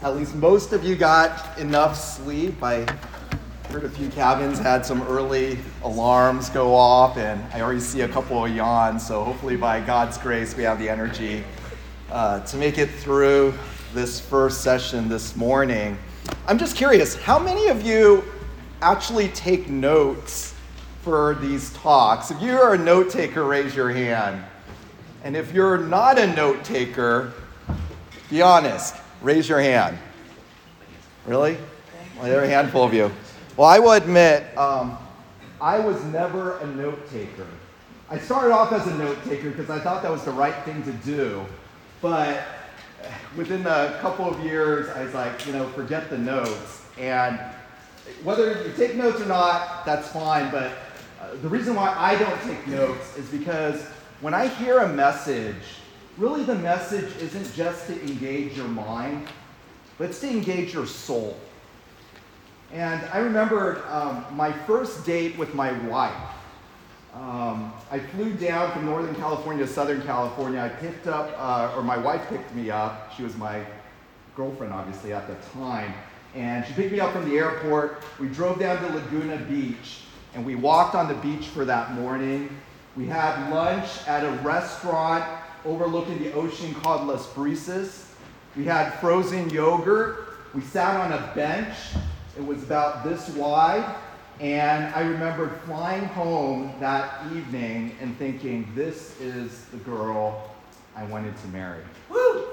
At least most of you got enough sleep. I heard a few cabins had some early alarms go off, and I already see a couple of yawns. So hopefully by God's grace, we have the energy to make it through this first session this morning. I'm just curious, how many of you actually take notes for these talks? If you are a note taker, raise your hand. And if you're not a note taker, be honest, raise your hand. Really? Well, there are a handful of you. Well, I will admit, I was never a note taker. I started off as a note taker because I thought that was the right thing to do. But within a couple of years, I was like, forget the notes. And whether you take notes or not, that's fine. But the reason why I don't take notes is because when I hear a message, really the message isn't just to engage your mind, but it's to engage your soul. And I remember my first date with my wife. I flew down from Northern California to Southern California. I picked up, or my wife picked me up. She was my girlfriend, obviously, at the time. And she picked me up from the airport. We drove down to Laguna Beach, and we walked on the beach for that morning. We had lunch at a restaurant overlooking the ocean called Las Brisas. We had frozen yogurt. We sat on a bench. It was about this wide. And I remembered flying home that evening and thinking, this is the girl I wanted to marry. Woo!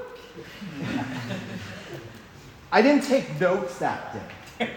I didn't take notes that day.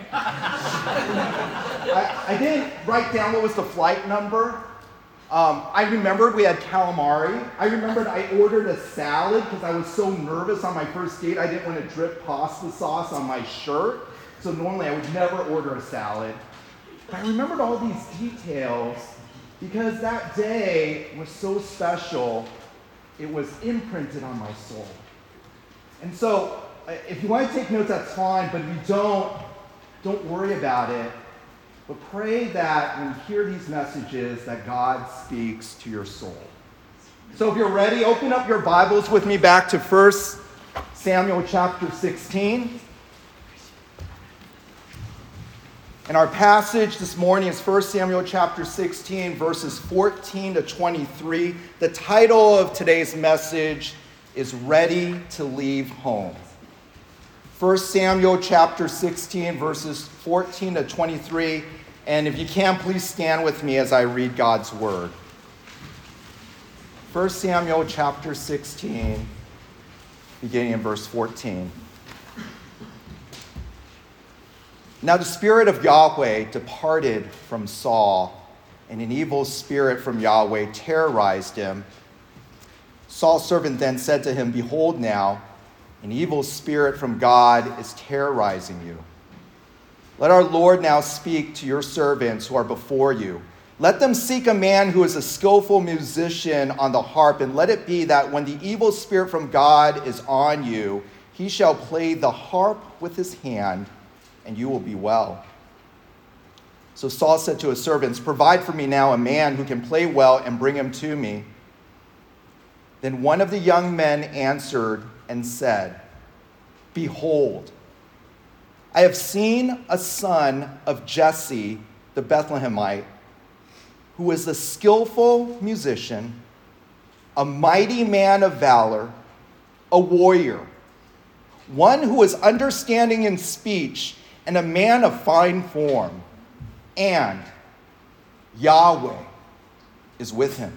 I didn't write down what was the flight number. I remembered we had calamari. I remembered I ordered a salad because I was so nervous on my first date. I didn't want to drip pasta sauce on my shirt. So normally I would never order a salad. But I remembered all these details because that day was so special. It was imprinted on my soul. And so if you want to take notes, that's fine. But if you don't worry about it. But pray that when you hear these messages, that God speaks to your soul. So if you're ready, open up your Bibles with me back to 1 Samuel chapter 16. And our passage this morning is 1 Samuel chapter 16, verses 14 to 23. The title of today's message is Ready to Leave Home. 1 Samuel chapter 16, verses 14 to 23. And if you can, please stand with me as I read God's word. 1 Samuel chapter 16, beginning in verse 14. Now the Spirit of Yahweh departed from Saul, and an evil spirit from Yahweh terrorized him. Saul's servant then said to him, Behold now, an evil spirit from God is terrorizing you. Let our Lord now speak to your servants who are before you. Let them seek a man who is a skillful musician on the harp, and let it be that when the evil spirit from God is on you, he shall play the harp with his hand, and you will be well. So Saul said to his servants, Provide for me now a man who can play well, and bring him to me. Then one of the young men answered and said, Behold, I have seen a son of Jesse the Bethlehemite, who is a skillful musician, a mighty man of valor, a warrior, one who is understanding in speech, and a man of fine form. And Yahweh is with him.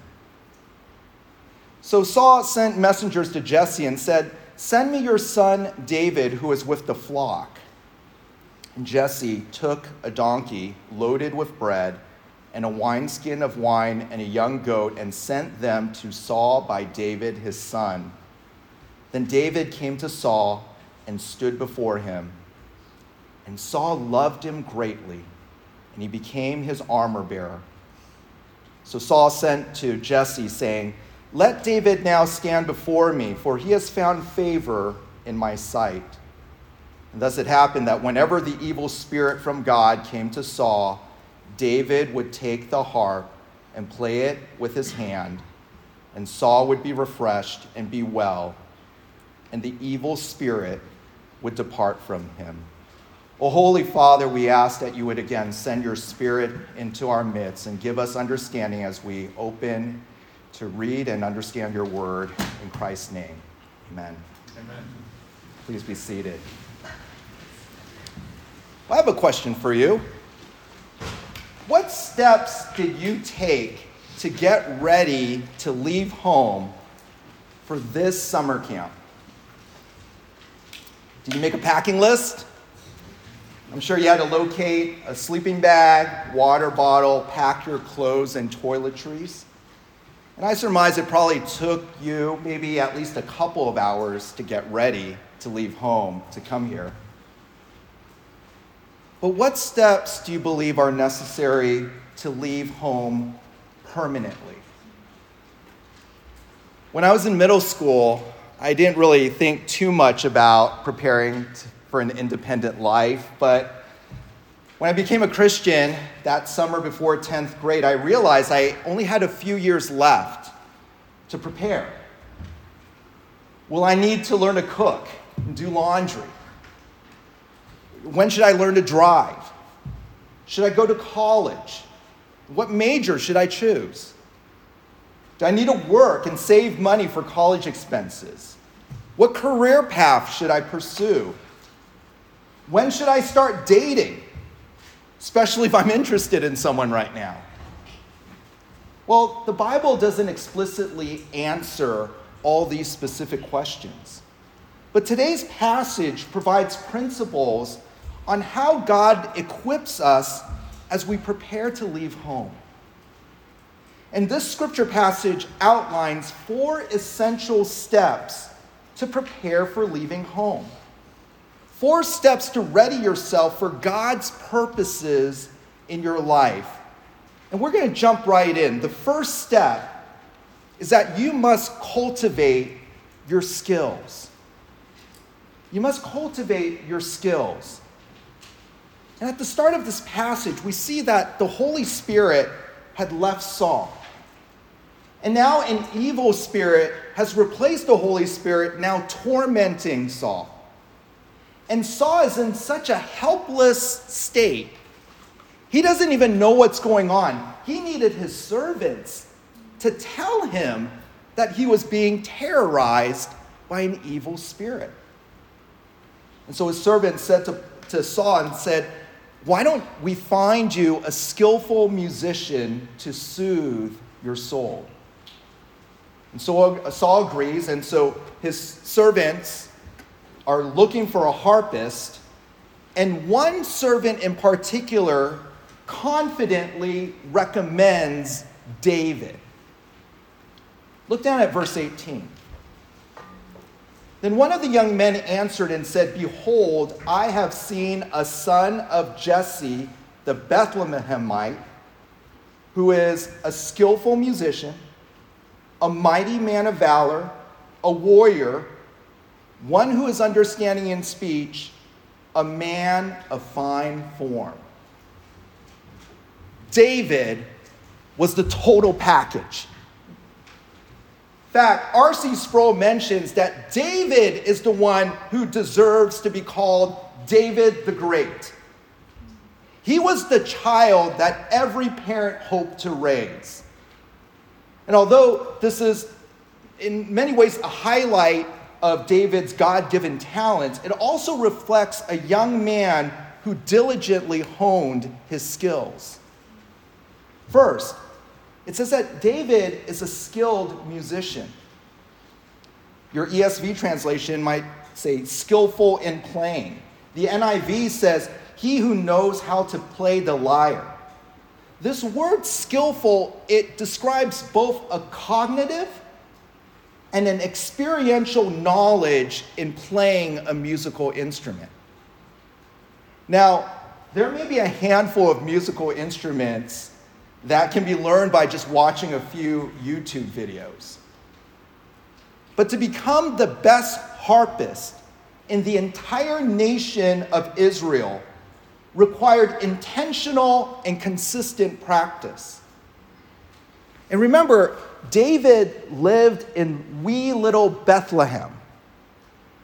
So Saul sent messengers to Jesse and said, Send me your son David, who is with the flock. And Jesse took a donkey loaded with bread and a wineskin of wine and a young goat and sent them to Saul by David his son. Then David came to Saul and stood before him. And Saul loved him greatly, and he became his armor bearer. So Saul sent to Jesse, saying, Let David now stand before me, for he has found favor in my sight. And thus it happened that whenever the evil spirit from God came to Saul, David would take the harp and play it with his hand, and Saul would be refreshed and be well, and the evil spirit would depart from him. O Holy Father, we ask that you would again send your Spirit into our midst and give us understanding as we open to read and understand your word. In Christ's name, amen. Amen. Please be seated. I have a question for you. What steps did you take to get ready to leave home for this summer camp? Did you make a packing list? I'm sure you had to locate a sleeping bag, water bottle, pack your clothes and toiletries. And I surmise it probably took you maybe at least a couple of hours to get ready to leave home to come here. But what steps do you believe are necessary to leave home permanently? When I was in middle school, I didn't really think too much about preparing for an independent life, but when I became a Christian that summer before 10th grade, I realized I only had a few years left to prepare. Will I need to learn to cook and do laundry? When should I learn to drive? Should I go to college? What major should I choose? Do I need to work and save money for college expenses? What career path should I pursue? When should I start dating? Especially if I'm interested in someone right now. Well, the Bible doesn't explicitly answer all these specific questions. But today's passage provides principles on how God equips us as we prepare to leave home. And this scripture passage outlines 4 essential steps to prepare for leaving home. 4 steps to ready yourself for God's purposes in your life. And we're going to jump right in. The first step is that you must cultivate your skills. You must cultivate your skills. And at the start of this passage, we see that the Holy Spirit had left Saul. And now an evil spirit has replaced the Holy Spirit, now tormenting Saul. And Saul is in such a helpless state. He doesn't even know what's going on. He needed his servants to tell him that he was being terrorized by an evil spirit. And so his servant said to Saul and said, "Why don't we find you a skillful musician to soothe your soul?" And so Saul agrees, and so his servants are looking for a harpist, and one servant in particular confidently recommends David. Look down at verse 18. Then one of the young men answered and said, "Behold, I have seen a son of Jesse, the Bethlehemite, who is a skillful musician, a mighty man of valor, a warrior, one who is understanding in speech, a man of fine form." David was the total package. In fact, R.C. Sproul mentions that David is the one who deserves to be called David the Great. He was the child that every parent hoped to raise. And although this is in many ways a highlight of David's God-given talent, it also reflects a young man who diligently honed his skills. First, it says that David is a skilled musician. Your ESV translation might say skillful in playing. The NIV says, "He who knows how to play the lyre." This word skillful, it describes both a cognitive and an experiential knowledge in playing a musical instrument. Now, there may be a handful of musical instruments that can be learned by just watching a few YouTube videos. But to become the best harpist in the entire nation of Israel required intentional and consistent practice. And remember, David lived in wee little Bethlehem.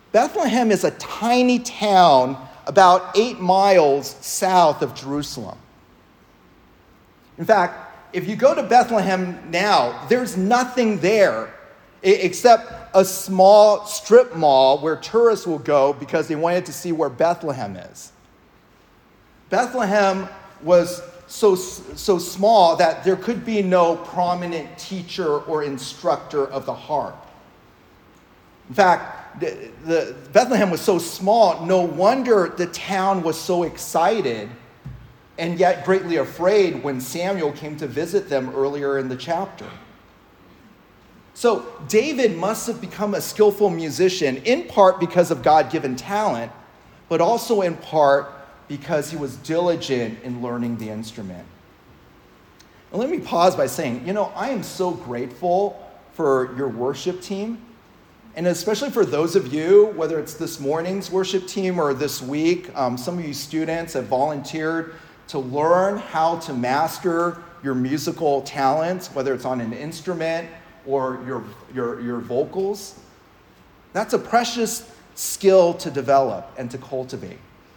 Bethlehem is a tiny town about 8 miles south of Jerusalem. In fact, if you go to Bethlehem now, there's nothing there except a small strip mall where tourists will go because they wanted to see where Bethlehem is. Bethlehem was so small that there could be no prominent teacher or instructor of the harp. In fact, the Bethlehem was so small, no wonder the town was so excited and yet greatly afraid when Samuel came to visit them earlier in the chapter. So David must have become a skillful musician, in part because of God-given talent, but also in part because he was diligent in learning the instrument. And let me pause by saying, I am so grateful for your worship team, and especially for those of you, whether it's this morning's worship team or this week, some of you students have volunteered to learn how to master your musical talents, whether it's on an instrument or your vocals. That's a precious skill to develop and to cultivate.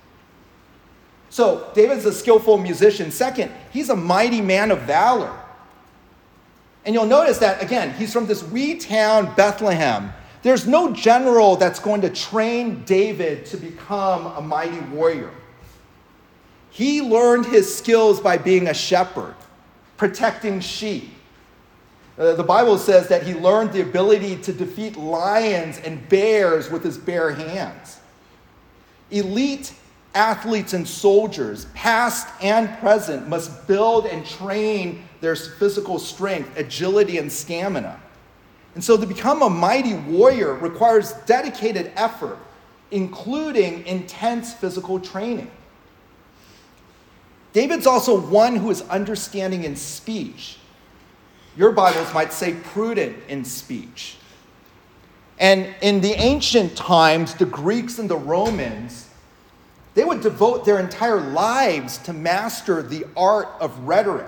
So David's a skillful musician. Second, he's a mighty man of valor. And you'll notice that, again, he's from this wee town, Bethlehem. There's no general that's going to train David to become a mighty warrior. He learned his skills by being a shepherd, protecting sheep. The Bible says that he learned the ability to defeat lions and bears with his bare hands. Elite athletes and soldiers, past and present, must build and train their physical strength, agility, and stamina. And so to become a mighty warrior requires dedicated effort, including intense physical training. David's also one who is understanding in speech. Your Bibles might say prudent in speech. And in the ancient times, the Greeks and the Romans, they would devote their entire lives to master the art of rhetoric.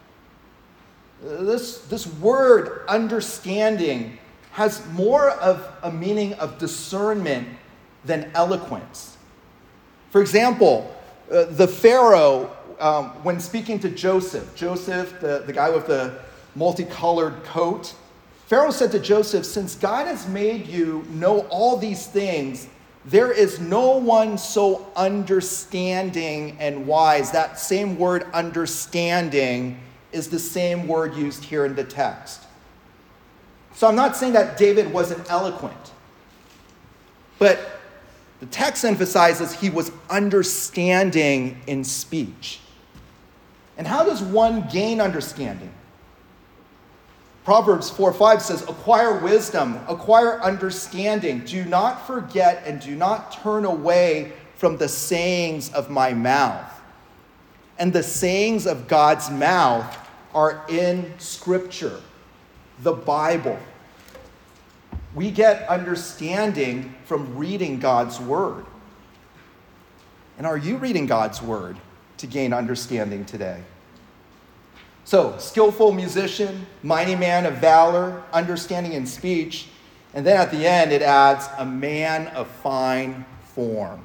This word, understanding, has more of a meaning of discernment than eloquence. For example, the Pharaoh, when speaking to Joseph, the guy with the multicolored coat, Pharaoh said to Joseph, "Since God has made you know all these things, there is no one so understanding and wise." That same word, understanding, is the same word used here in the text. So I'm not saying that David wasn't eloquent, but the text emphasizes he was understanding in speech. And how does one gain understanding? Proverbs 4:5 says, "Acquire wisdom, acquire understanding. Do not forget and do not turn away from the sayings of my mouth." And the sayings of God's mouth are in Scripture, the Bible. We get understanding from reading God's Word. And are you reading God's Word to gain understanding today? So, skillful musician, mighty man of valor, understanding in speech, and then at the end it adds a man of fine form.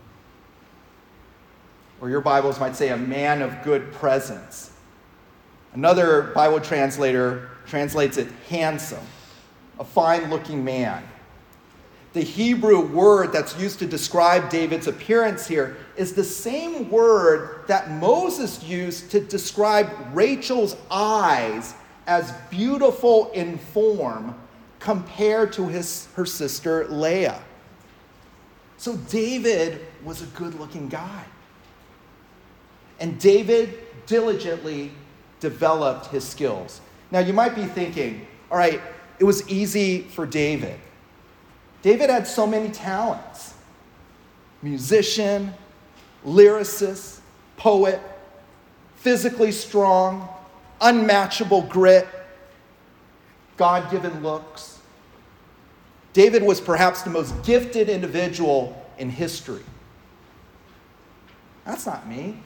Or your Bibles might say a man of good presence. Another Bible translator translates it handsome, a fine-looking man. The Hebrew word that's used to describe David's appearance here is the same word that Moses used to describe Rachel's eyes as beautiful in form compared to her sister Leah. So David was a good-looking guy. And David diligently developed his skills. Now you might be thinking, all right, it was easy for David. David had so many talents. Musician, lyricist, poet, physically strong, unmatchable grit, God-given looks. David was perhaps the most gifted individual in history. That's not me.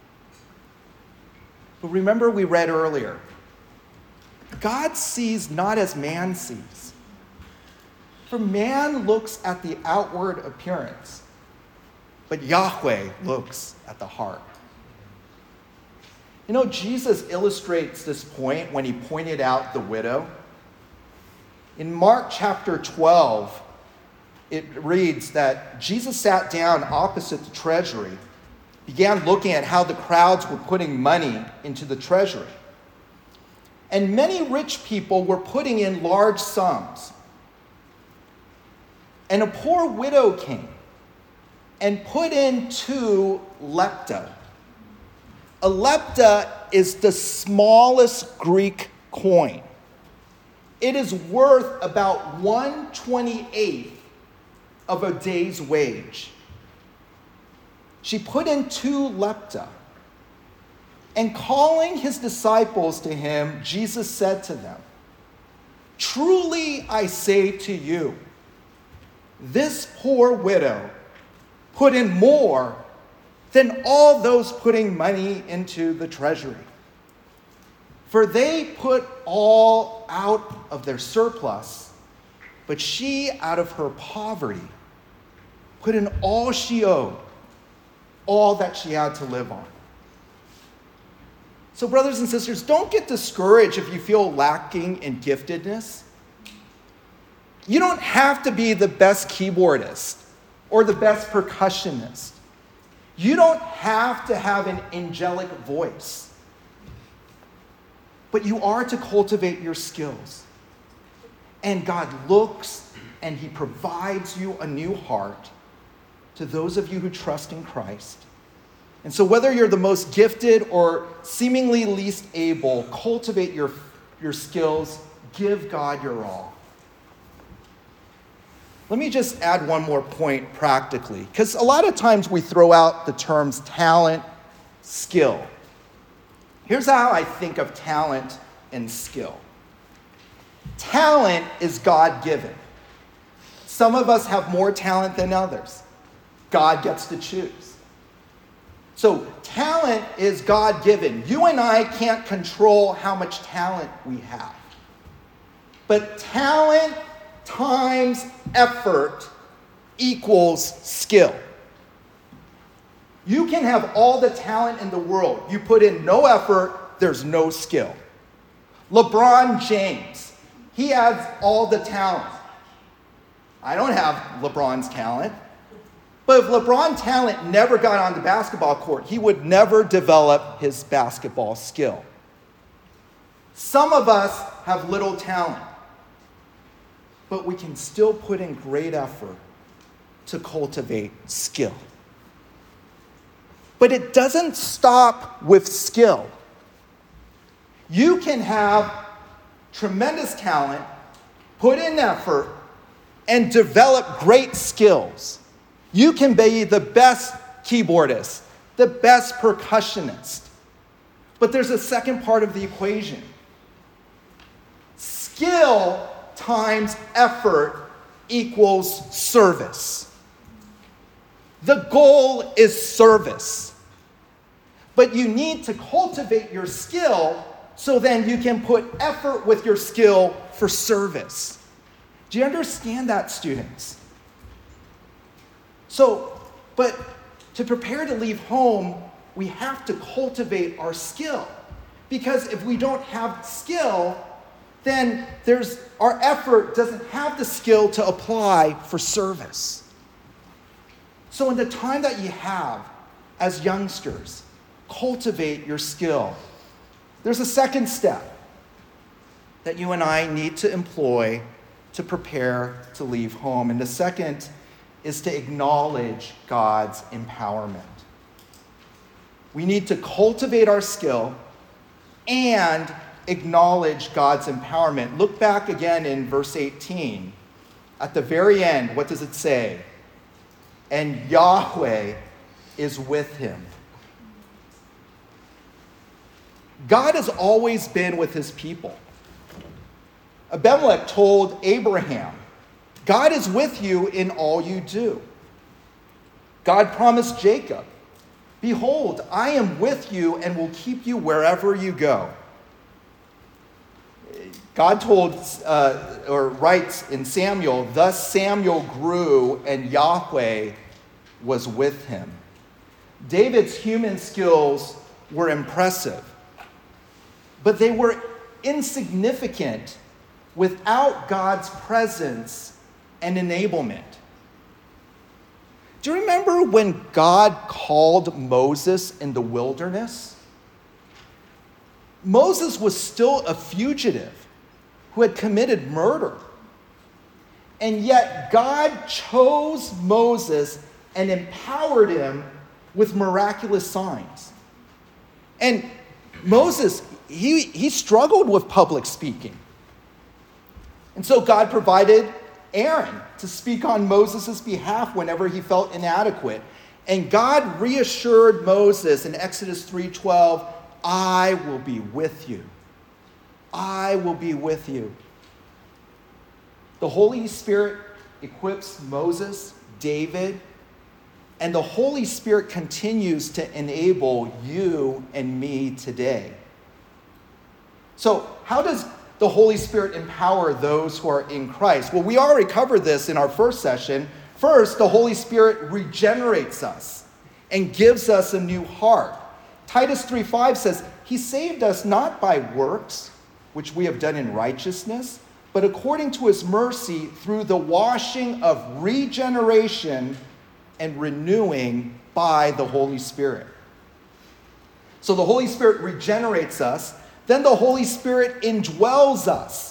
But remember we read earlier, God sees not as man sees. For man looks at the outward appearance, but Yahweh looks at the heart. You know, Jesus illustrates this point when he pointed out the widow. In Mark chapter 12, it reads that Jesus sat down opposite the treasury, began looking at how the crowds were putting money into the treasury. And many rich people were putting in large sums. And a poor widow came and put in 2 lepta. A lepta is the smallest Greek coin. It is worth about 1/28 of a day's wage. She put in 2 lepta. And calling his disciples to him, Jesus said to them, "Truly I say to you, this poor widow put in more than all those putting money into the treasury. For they put all out of their surplus, but she, out of her poverty, put in all she owed, all that she had to live on." So brothers and sisters, don't get discouraged if you feel lacking in giftedness. You don't have to be the best keyboardist or the best percussionist. You don't have to have an angelic voice. But you are to cultivate your skills. And God looks and he provides you a new heart to those of you who trust in Christ. And so whether you're the most gifted or seemingly least able, cultivate your skills, give God your all. Let me just add one more point practically, because a lot of times we throw out the terms talent, skill. Here's how I think of talent and skill. Talent is God-given. Some of us have more talent than others. God gets to choose. So talent is God-given. You and I can't control how much talent we have. But talent times effort equals skill. You can have all the talent in the world. You put in no effort, there's no skill. LeBron James, he has all the talent. I don't have LeBron's talent. But if LeBron's talent never got on the basketball court, he would never develop his basketball skill. Some of us have little talent, but we can still put in great effort to cultivate skill. But it doesn't stop with skill. You can have tremendous talent, put in effort, and develop great skills. You can be the best keyboardist, the best percussionist. But there's a second part of the equation. Skill times effort equals service. The goal is service. But you need to cultivate your skill so then you can put effort with your skill for service. Do you understand that, students? But to prepare to leave home, we have to cultivate our skill. Because if we don't have skill, then our effort doesn't have the skill to apply for service. So in the time that you have as youngsters, cultivate your skill. There's a second step that you and I need to employ to prepare to leave home. And the second is to acknowledge God's empowerment. We need to cultivate our skill and acknowledge God's empowerment. Look back again in verse 18. At the very end, what does it say? And Yahweh is with him. God has always been with his people. Abimelech told Abraham, God is with you in all you do. God promised Jacob, behold, I am with you and will keep you wherever you go. God told, or writes in Samuel, thus Samuel grew and Yahweh was with him. David's human skills were impressive, but they were insignificant without God's presence and enablement. Do you remember when God called Moses in the wilderness? Moses was still a fugitive who had committed murder. And yet God chose Moses and empowered him with miraculous signs. And Moses, he struggled with public speaking. And so God provided Aaron to speak on Moses' behalf whenever he felt inadequate. And God reassured Moses in Exodus 3:12, I will be with you. I will be with you. The Holy Spirit equips Moses, David, and the Holy Spirit continues to enable you and me today. So, how does the Holy Spirit empower those who are in Christ? Well, we already covered this in our first session. First, the Holy Spirit regenerates us and gives us a new heart. Titus 3:5 says, He saved us not by works, which we have done in righteousness, but according to His mercy through the washing of regeneration and renewing by the Holy Spirit. So the Holy Spirit regenerates us. Then the Holy Spirit indwells us.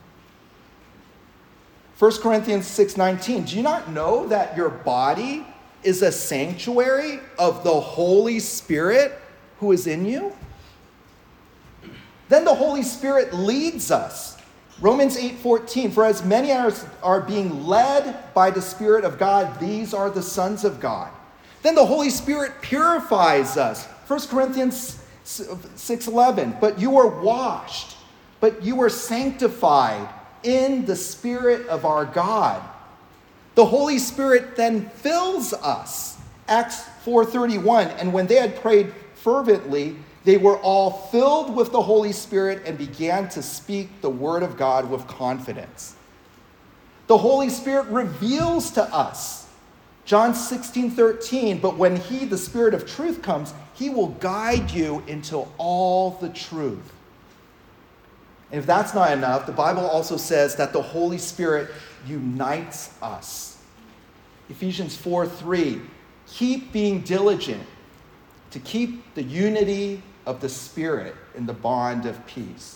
1 Corinthians 6:19. Do you not know that your body is a sanctuary of the Holy Spirit who is in you? Then the Holy Spirit leads us. Romans 8:14. For as many as are being led by the Spirit of God, these are the sons of God. Then the Holy Spirit purifies us. 1 Corinthians 6:11, but you are washed, but you are sanctified in the Spirit of our God. The Holy Spirit then fills us. Acts 4:31, and when they had prayed fervently, they were all filled with the Holy Spirit and began to speak the word of God with confidence. The Holy Spirit reveals to us. John 16:13, but when He, the Spirit of truth, comes, He will guide you into all the truth. And if that's not enough, the Bible also says that the Holy Spirit unites us. Ephesians 4:3, keep being diligent to keep the unity of the Spirit in the bond of peace.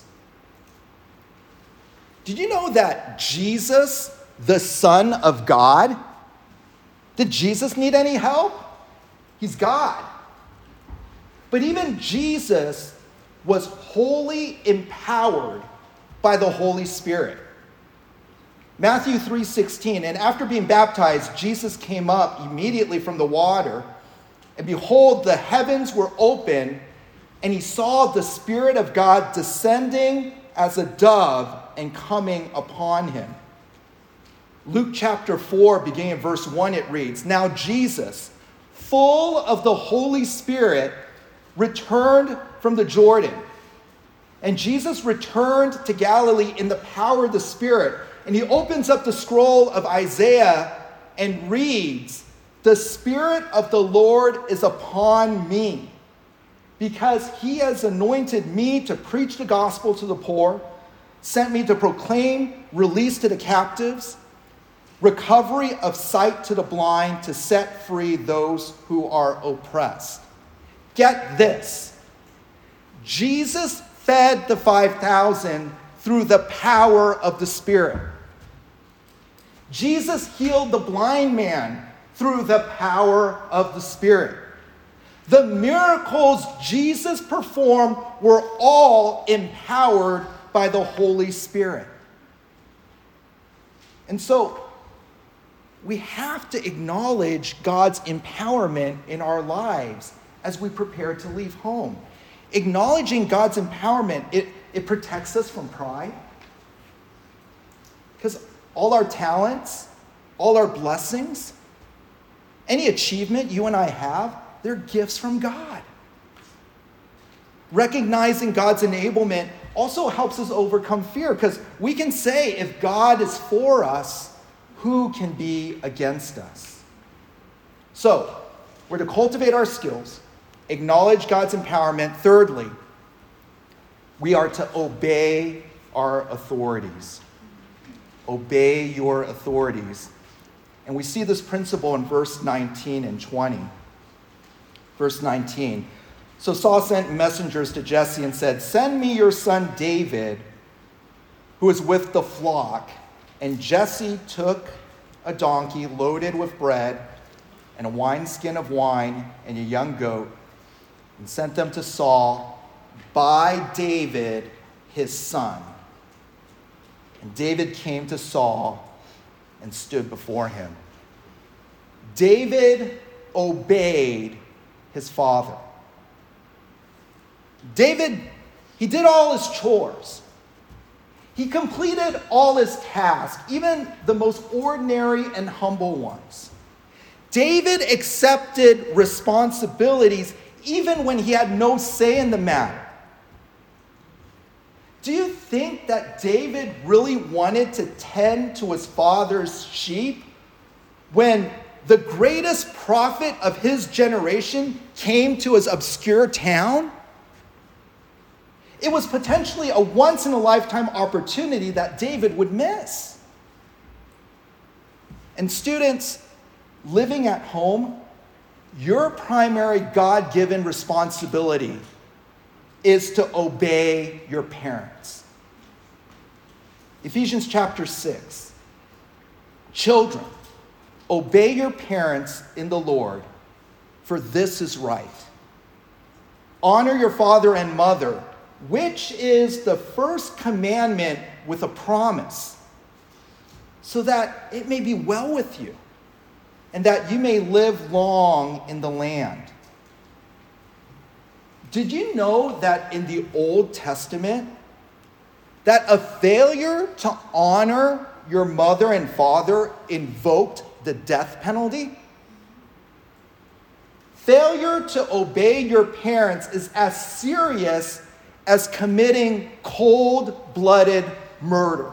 Did you know that Jesus, the Son of God, did Jesus need any help? He's God. But even Jesus was wholly empowered by the Holy Spirit. Matthew 3:16, and after being baptized, Jesus came up immediately from the water, and behold, the heavens were open, and he saw the Spirit of God descending as a dove and coming upon him. Luke chapter 4, beginning in verse 1, it reads, now Jesus, full of the Holy Spirit, returned from the Jordan. And Jesus returned to Galilee in the power of the Spirit. And he opens up the scroll of Isaiah and reads, the Spirit of the Lord is upon me, because he has anointed me to preach the gospel to the poor, sent me to proclaim release to the captives, recovery of sight to the blind, to set free those who are oppressed. Get this. Jesus fed the 5,000 through the power of the Spirit. Jesus healed the blind man through the power of the Spirit. The miracles Jesus performed were all empowered by the Holy Spirit. And so, we have to acknowledge God's empowerment in our lives as we prepare to leave home. Acknowledging God's empowerment, it protects us from pride. Because all our talents, all our blessings, any achievement you and I have, they're gifts from God. Recognizing God's enablement also helps us overcome fear, because we can say, if God is for us, who can be against us? So, we're to cultivate our skills, acknowledge God's empowerment. Thirdly, we are to obey our authorities. Obey your authorities. And we see this principle in verse 19 and 20. Verse 19. So Saul sent messengers to Jesse and said, "Send me your son David, who is with the flock." And Jesse took a donkey loaded with bread and a wineskin of wine and a young goat, and sent them to Saul by David, his son. And David came to Saul and stood before him. David obeyed his father. David, he did all his chores. He completed all his tasks, even the most ordinary and humble ones. David accepted responsibilities even when he had no say in the matter. Do you think that David really wanted to tend to his father's sheep when the greatest prophet of his generation came to his obscure town? It was potentially a once-in-a-lifetime opportunity that David would miss. And students living at home, your primary God-given responsibility is to obey your parents. Ephesians chapter 6. Children, obey your parents in the Lord, for this is right. Honor your father and mother, which is the first commandment with a promise, so that it may be well with you, and that you may live long in the land. Did you know that in the Old Testament, that a failure to honor your mother and father invoked the death penalty? Failure to obey your parents is as serious as committing cold-blooded murder.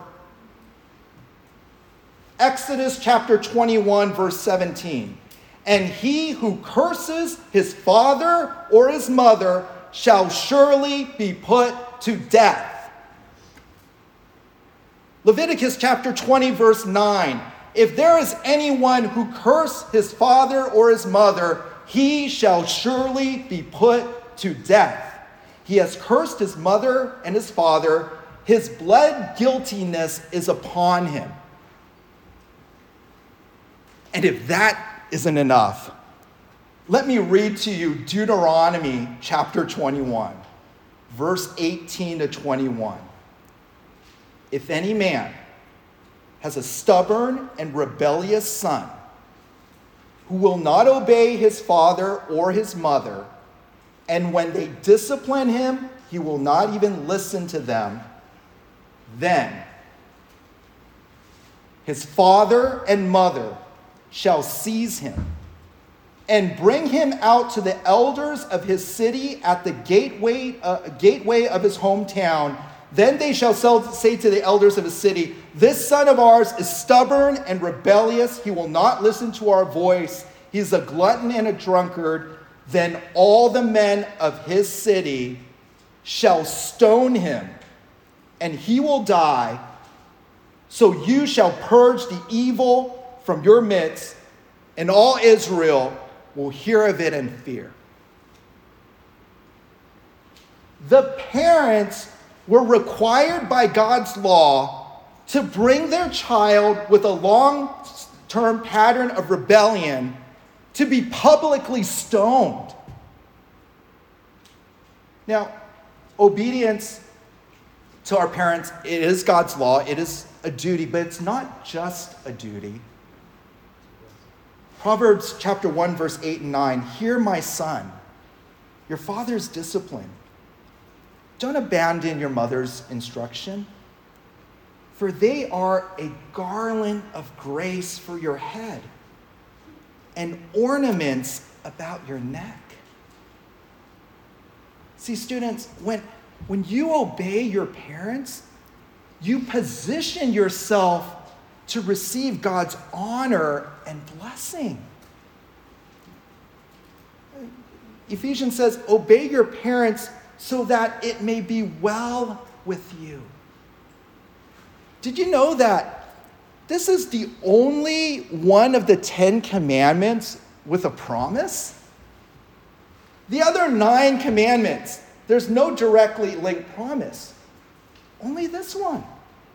Exodus chapter 21, verse 17. And he who curses his father or his mother shall surely be put to death. Leviticus chapter 20, verse 9. If there is anyone who curses his father or his mother, he shall surely be put to death. He has cursed his mother and his father. His blood guiltiness is upon him. And if that isn't enough, let me read to you Deuteronomy chapter 21, verse 18 to 21. If any man has a stubborn and rebellious son who will not obey his father or his mother, and when they discipline him, he will not even listen to them, then his father and mother shall seize him and bring him out to the elders of his city at the gateway of his hometown. Then they shall say to the elders of his city, "This son of ours is stubborn and rebellious. He will not listen to our voice. He is a glutton and a drunkard." Then all the men of his city shall stone him, and he will die. So you shall purge the evil from your midst, and all Israel will hear of it and fear. The parents were required by God's law to bring their child with a long-term pattern of rebellion to be publicly stoned. Now, obedience to our parents, it is God's law, it is a duty, but it's not just a duty. Proverbs chapter 1, verse 8 and 9, "Hear, my son, your father's discipline. Don't abandon your mother's instruction, for they are a garland of grace for your head and ornaments about your neck." See, students, when When you obey your parents, you position yourself to receive God's honor and blessing. Ephesians says, obey your parents so that it may be well with you. Did you know that this is the only one of the 10 commandments with a promise? The other 9 commandments, there's no directly linked promise. Only this one.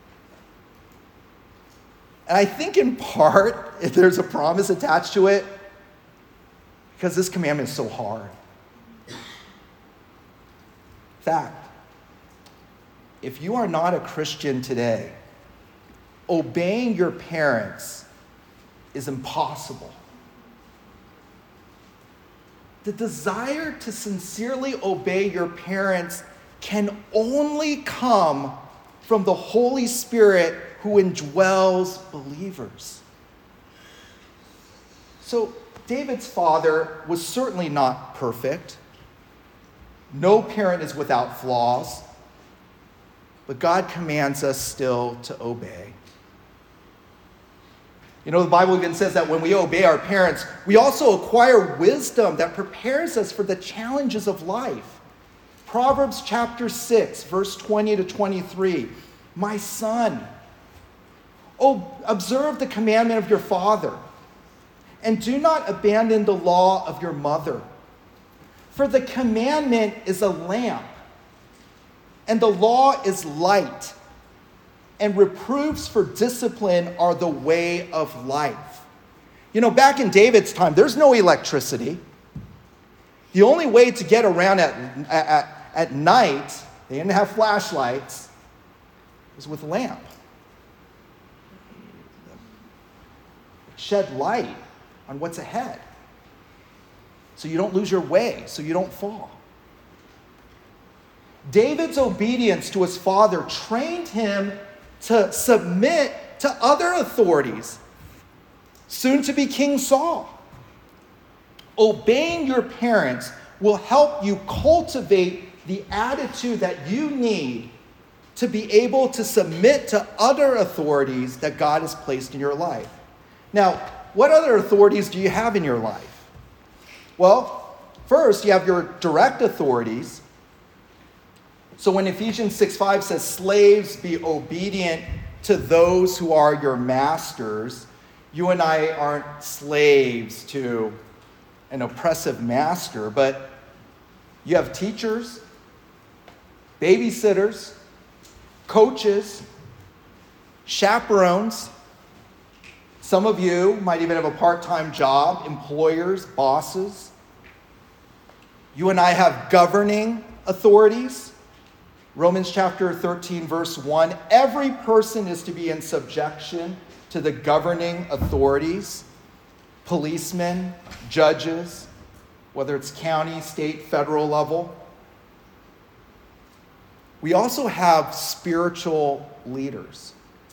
And I think in part, if there's a promise attached to it, because this commandment is so hard. Fact, if you are not a Christian today, obeying your parents is impossible. The desire to sincerely obey your parents can only come from the Holy Spirit who indwells believers. So David's father was certainly not perfect. No parent is without flaws. But God commands us still to obey. You know, the Bible even says that when we obey our parents, we also acquire wisdom that prepares us for the challenges of life. Proverbs chapter 6, verse 20 to 23. My son, observe the commandment of your father, and do not abandon the law of your mother. For the commandment is a lamp, and the law is light, and reproofs for discipline are the way of life. You know, back in David's time, there's no electricity. The only way to get around at night, they didn't have flashlights, was with a lamp. Shed light on what's ahead, so you don't lose your way, so you don't fall. David's obedience to his father trained him to submit to other authorities, soon to be King Saul. Obeying your parents will help you cultivate the attitude that you need to be able to submit to other authorities that God has placed in your life. Now, what other authorities do you have in your life? Well, first, you have your direct authorities. So when Ephesians 6:5 says, slaves, be obedient to those who are your masters, you and I aren't slaves to an oppressive master, but you have teachers, babysitters, coaches, chaperones. Some of you might even have a part-time job, employers, bosses. You and I have governing authorities. Romans chapter 13, verse 1, every person is to be in subjection to the governing authorities, policemen, judges, whether it's county, state, federal level. We also have spiritual leaders.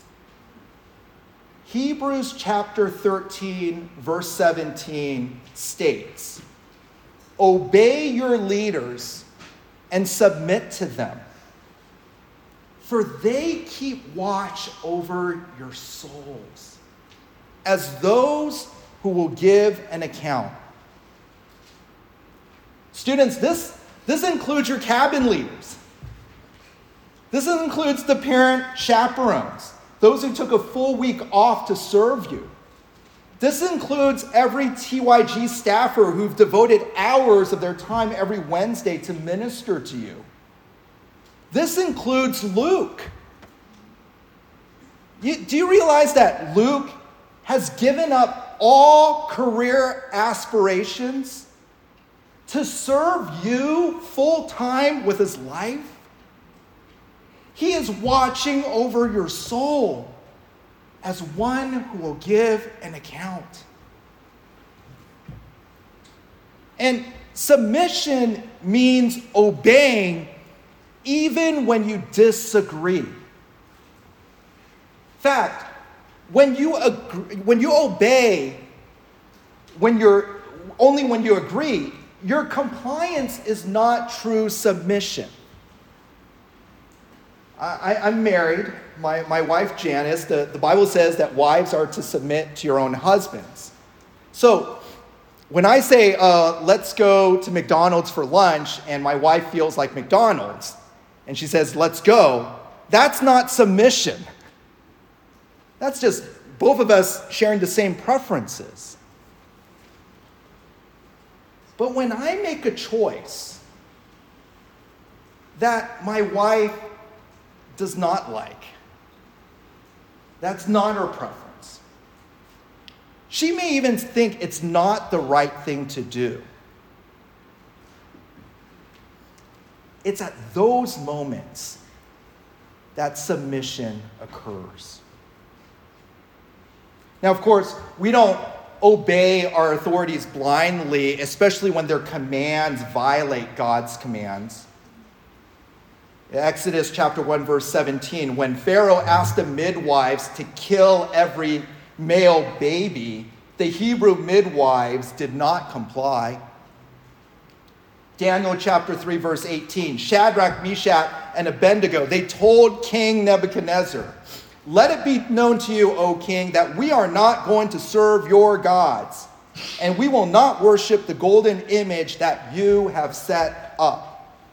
Hebrews chapter 13, verse 17 states, obey your leaders and submit to them, for they keep watch over your souls, as those who will give an account. Students, this includes your cabin leaders. This includes the parent chaperones, those who took a full week off to serve you. This includes every TYG staffer who've devoted hours of their time every Wednesday to minister to you. This includes Luke. Do you realize that Luke has given up all career aspirations to serve you full time with his life? He is watching over your soul as one who will give an account. And submission means obeying even when you disagree. In fact, when you obey, when you agree, your compliance is not true submission. I'm married. My wife, Janice, the Bible says that wives are to submit to your own husbands. So when I say, let's go to McDonald's for lunch, and my wife feels like McDonald's, and she says, let's go, that's not submission. That's just both of us sharing the same preferences. But when I make a choice that my wife does not like, that's not her preference. She may even think it's not the right thing to do. It's at those moments that submission occurs. Now, of course, we don't obey our authorities blindly, especially when their commands violate God's commands. Exodus chapter 1, verse 17, when Pharaoh asked the midwives to kill every male baby, the Hebrew midwives did not comply. Daniel chapter 3, verse 18, Shadrach, Meshach, and Abednego, they told King Nebuchadnezzar, let it be known to you, O king, that we are not going to serve your gods, and we will not worship the golden image that you have set up.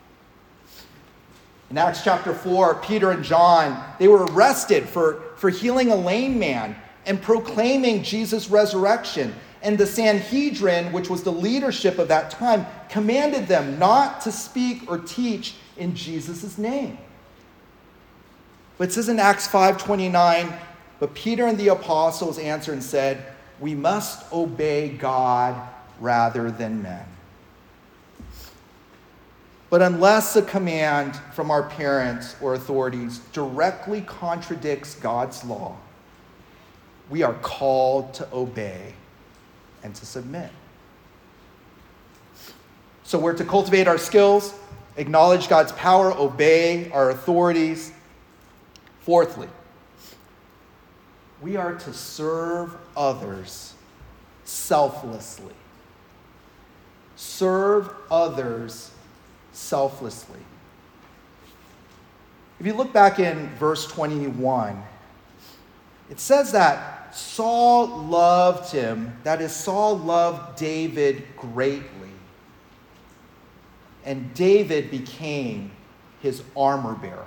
In Acts chapter 4, Peter and John, they were arrested for healing a lame man and proclaiming Jesus' resurrection. And the Sanhedrin, which was the leadership of that time, commanded them not to speak or teach in Jesus' name. But it says in Acts 5:29, but Peter and the apostles answered and said, we must obey God rather than men. But unless a command from our parents or authorities directly contradicts God's law, we are called to obey and to submit. So we're to cultivate our skills, acknowledge God's power, obey our authorities. Fourthly, we are to serve others selflessly. Serve others selflessly. If you look back in verse 21, it says that Saul loved him, that is, Saul loved David greatly. And David became his armor bearer.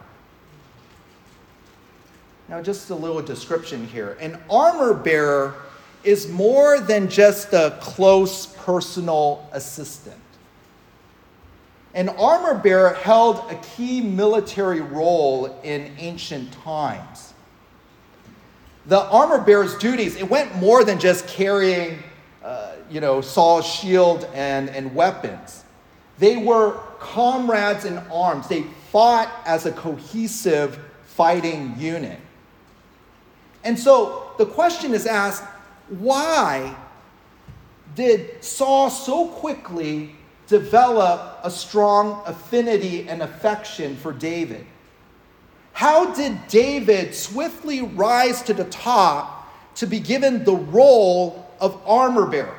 Now, just a little description here. An armor bearer is more than just a close personal assistant. An armor bearer held a key military role in ancient times. The armor bearer's duties, it went more than just carrying, Saul's shield and weapons. They were comrades in arms. They fought as a cohesive fighting unit. And so the question is asked, why did Saul so quickly develop a strong affinity and affection for David? How did David swiftly rise to the top to be given the role of armor bearer?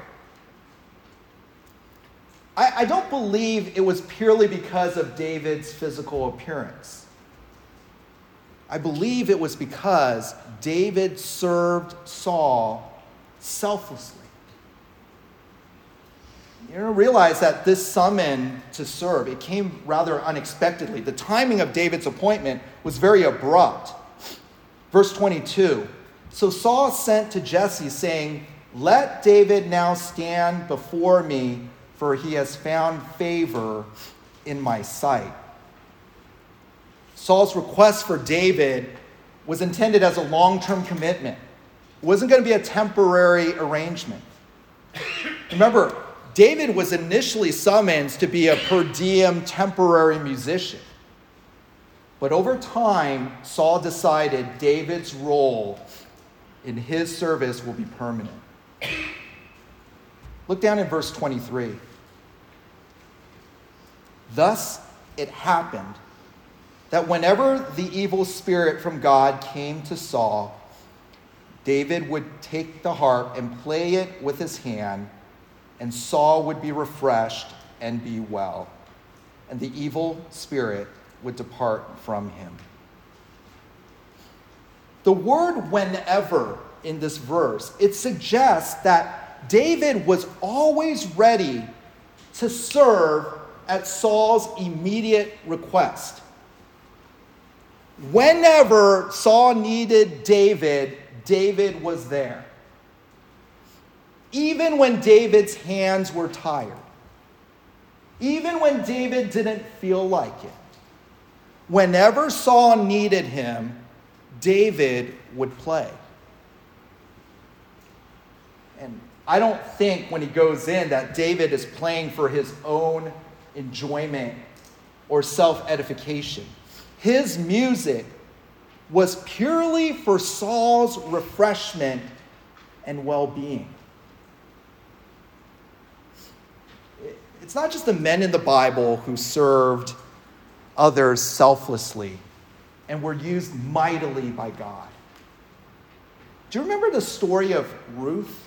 I don't believe it was purely because of David's physical appearance. I believe it was because David served Saul selflessly. You realize that this summon to serve, it came rather unexpectedly. The timing of David's appointment was very abrupt. Verse 22, so Saul sent to Jesse saying, let David now stand before me, for he has found favor in my sight. Saul's request for David was intended as a long-term commitment. It wasn't going to be a temporary arrangement. Remember, David was initially summoned to be a per diem temporary musician. But over time, Saul decided David's role in his service will be permanent. Look down in verse 23. Thus it happened that whenever the evil spirit from God came to Saul, David would take the harp and play it with his hand, and Saul would be refreshed and be well, and the evil spirit would depart from him. the word whenever in this verse, it suggests that David was always ready to serve at Saul's immediate request. Whenever Saul needed David, David was there. Even when David's hands were tired. Even when David didn't feel like it. Whenever Saul needed him, David would play. And I don't think when he goes in that David is playing for his own enjoyment or self-edification. His music was purely for Saul's refreshment and well-being. It's not just the men in the Bible who served others selflessly and were used mightily by God. Do you remember the story of Ruth?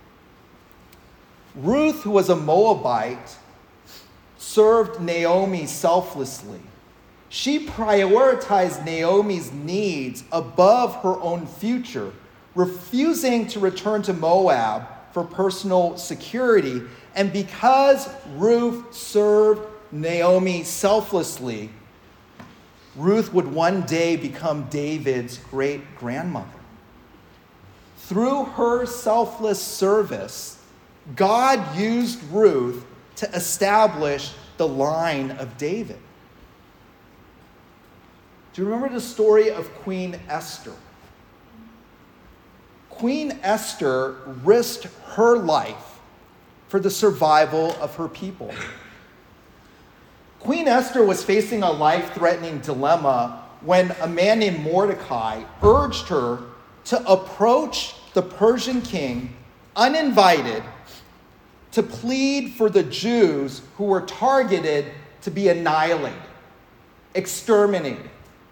Ruth, who was a Moabite, served Naomi selflessly. She prioritized Naomi's needs above her own future, refusing to return to Moab for personal security. And because Ruth served Naomi selflessly, Ruth would one day become David's great-grandmother. Through her selfless service, God used Ruth to establish the line of David. Do you remember the story of Queen Esther? Queen Esther risked her life for the survival of her people. Queen Esther was facing a life-threatening dilemma when a man named Mordecai urged her to approach the Persian king uninvited to plead for the Jews who were targeted to be annihilated, exterminated.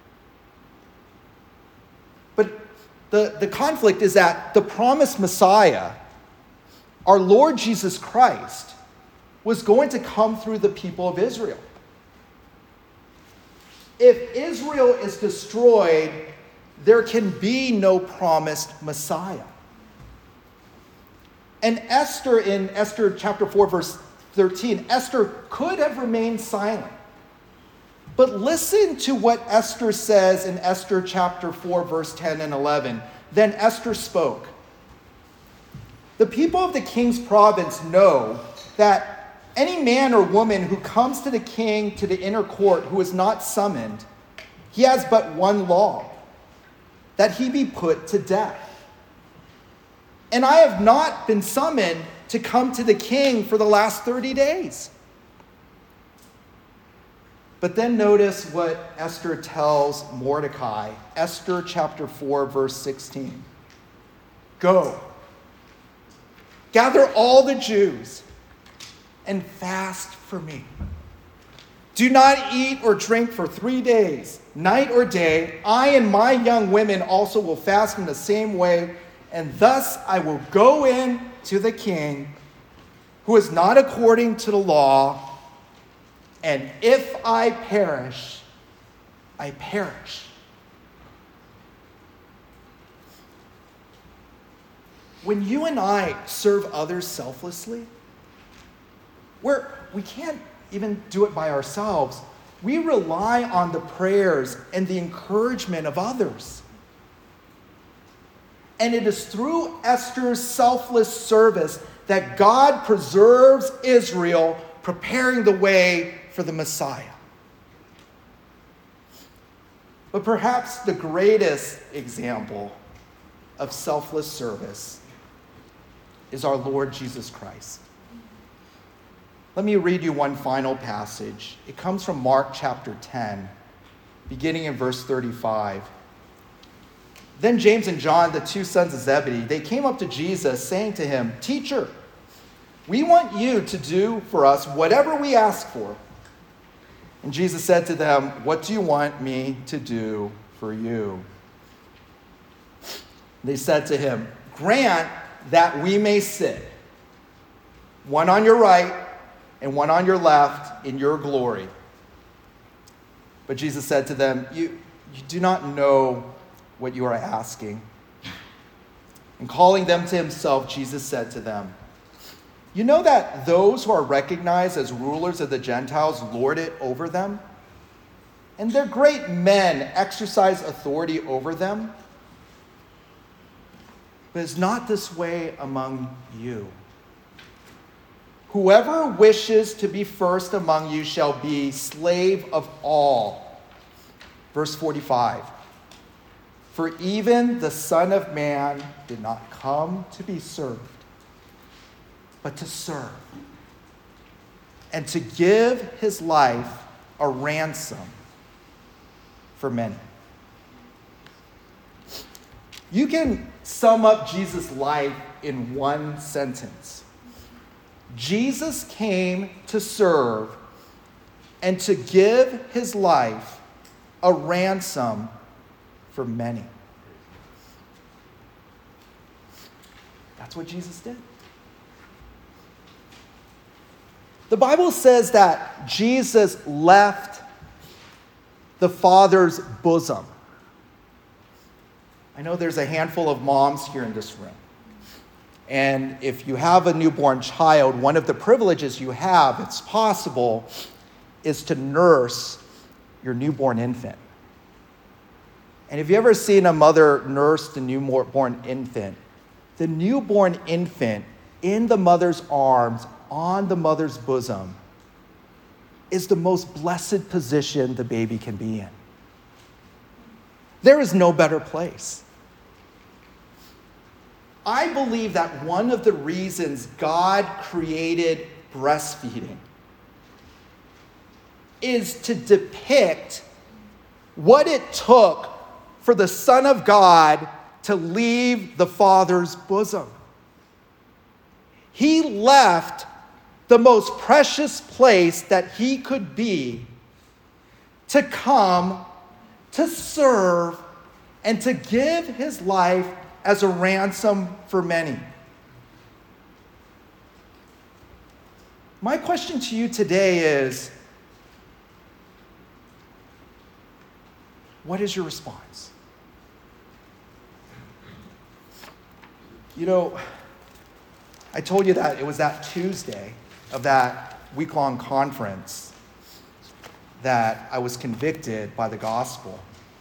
But the conflict is that the promised Messiah, our Lord Jesus Christ, was going to come through the people of Israel. If Israel is destroyed, there can be no promised Messiah. And Esther, in Esther chapter 4, verse 13, Esther could have remained silent. But listen to what Esther says in Esther chapter 4, verse 10 and 11. Then Esther spoke. The people of the king's province know that any man or woman who comes to the king to the inner court who is not summoned, he has but one law, that he be put to death. And I have not been summoned to come to the king for the last 30 days. But then notice what Esther tells Mordecai. Esther chapter 4, verse 16. Go, gather all the Jews and fast for me. Do not eat or drink for 3 days, night or day. I and my young women also will fast in the same way, and thus I will go in to the king, who is not according to the law, and if I perish, I perish. When you and I serve others selflessly, we can't even do it by ourselves. We rely on the prayers and the encouragement of others. And it is through Esther's selfless service that God preserves Israel, preparing the way for the Messiah. But perhaps the greatest example of selfless service is our Lord Jesus Christ. Let me read you one final passage. It comes from Mark chapter 10, beginning in verse 35. Then James and John, the two sons of Zebedee, they came up to Jesus, saying to him, "Teacher, we want you to do for us whatever we ask for." And Jesus said to them, "What do you want me to do for you?" They said to him, "Grant that we may sit, one on your right and one on your left in your glory." But Jesus said to them, You do not know what you are asking." And calling them to himself, Jesus said to them, "You know that those who are recognized as rulers of the Gentiles lord it over them, and their great men exercise authority over them? But it's not this way among you. Whoever wishes to be first among you shall be slave of all." Verse 45. "For even the Son of Man did not come to be served, but to serve, and to give his life a ransom for many." You can sum up Jesus' life in one sentence. Jesus came to serve and to give his life a ransom for many. That's what Jesus did. The Bible says that Jesus left the Father's bosom. I know there's a handful of moms here in this room. And if you have a newborn child, one of the privileges you have, it's possible, is to nurse your newborn infant. And if you've ever seen a mother nurse the newborn infant, the newborn infant in the mother's arms, on the mother's bosom, is the most blessed position the baby can be in. There is no better place. I believe that one of the reasons God created breastfeeding is to depict what it took for the Son of God to leave the Father's bosom. He left the most precious place that he could be to come, to serve, and to give his life as a ransom for many. My question to you today is, what is your response? You know, I told you that it was that Tuesday of that week-long conference that I was convicted by the gospel.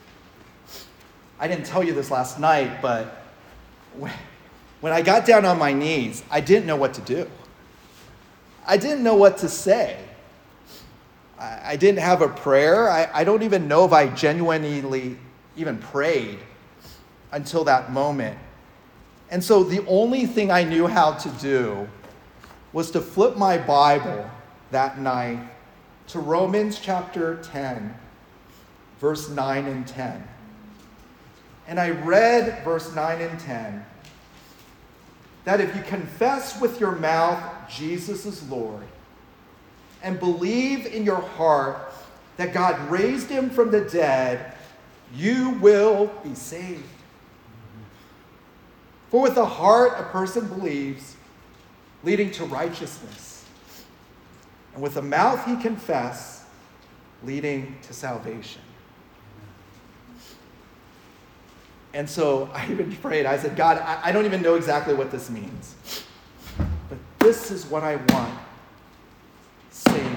I didn't tell you this last night, but when I got down on my knees, I didn't know what to do. I didn't know what to say. I didn't have a prayer. I don't even know if I genuinely even prayed until that moment. And so the only thing I knew how to do was to flip my Bible that night to Romans chapter 10, verse 9 and 10. And I read verse 9 and 10, that if you confess with your mouth Jesus is Lord, and believe in your heart that God raised him from the dead, you will be saved. For with the heart a person believes, leading to righteousness, and with the mouth he confesses, leading to salvation. And so I even prayed. I said, God, I don't even know exactly what this means, but this is what I want. Save.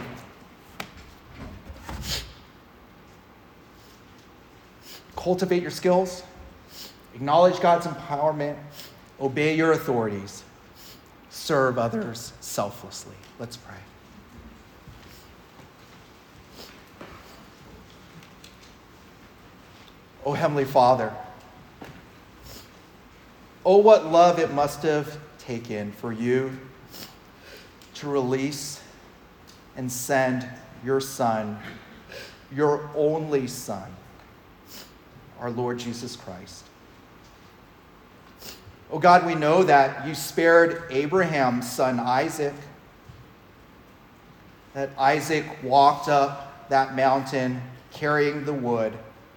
Cultivate your skills. Acknowledge God's empowerment. Obey your authorities. Serve others selflessly. Let's pray. Oh, Heavenly Father, oh, what love it must have taken for you to release and send your Son, your only Son, our Lord Jesus Christ. Oh God, we know that you spared Abraham's son Isaac, that Isaac walked up that mountain carrying the wood.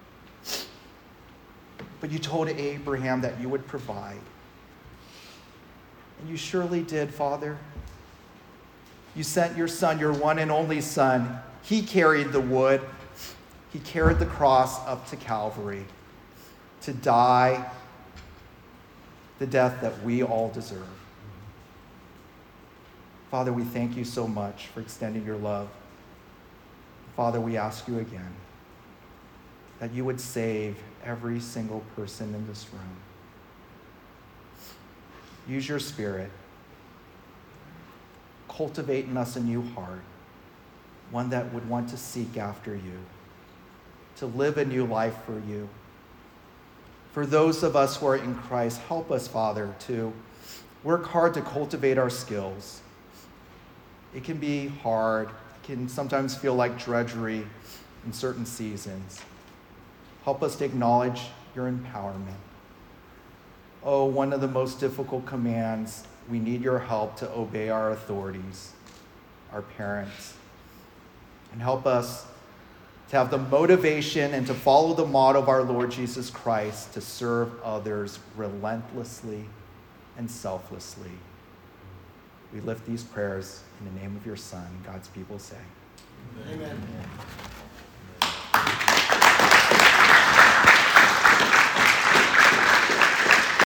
But you told Abraham that you would provide. And you surely did, Father. You sent your Son, your one and only Son. He carried the wood. He carried the cross up to Calvary. to die the death that we all deserve. Father, we thank you so much for extending your love. Father, we ask you again that you would save every single person in this room. Use your Spirit. Cultivate in us a new heart, one that would want to seek after you, to live a new life for you. For those of us who are in Christ, help us, Father, to work hard to cultivate our skills. It can be hard. It can sometimes feel like drudgery in certain seasons. Help us to acknowledge your empowerment. Oh, one of the most difficult commands, we need your help to obey our authorities, our parents. And help us to have the motivation and to follow the motto of our Lord Jesus Christ, to serve others relentlessly and selflessly. We lift these prayers in the name of your Son, God's people say. Amen.